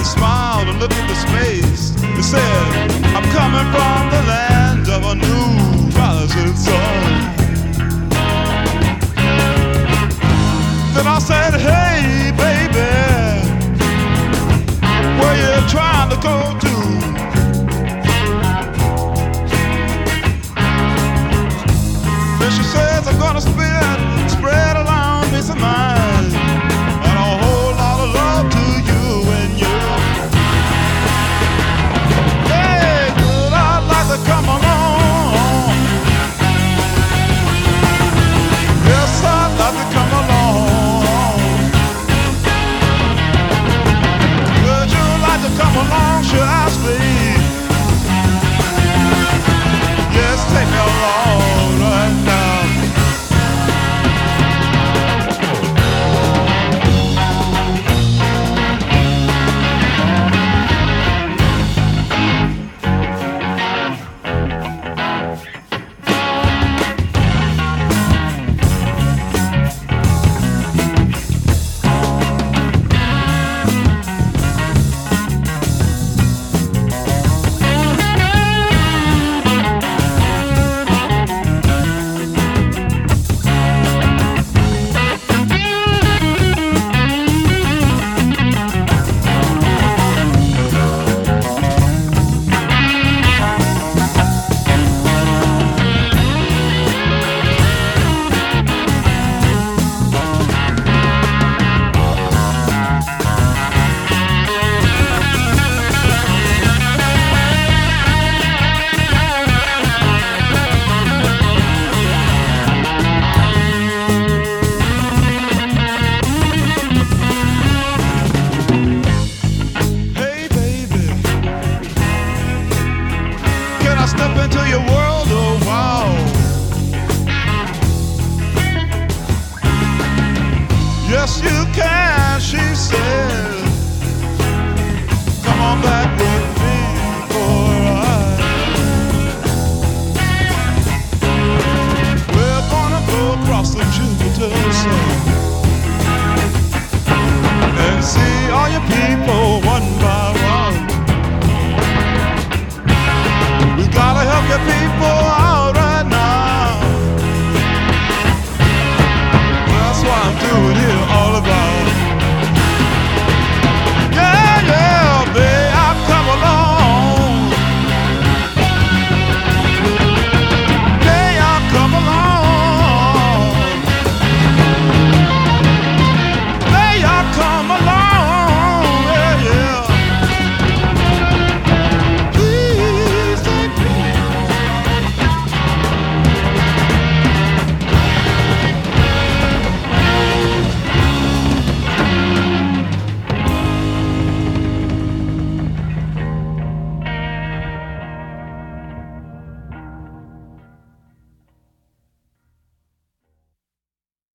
smiled and looked at the space. He said, I'm coming from the land of a new rising sun. Then I said, hey baby, where you trying to go to? Then she says, I'm gonna spread around peace of mind and a whole lot of love to you and you. Hey, would I like to come along? Yes, I'd like to come along. Would you like to come along, she asked me. Yes, take me along right now. Step into your world, oh wow. Yes, you can, she said. Come on back.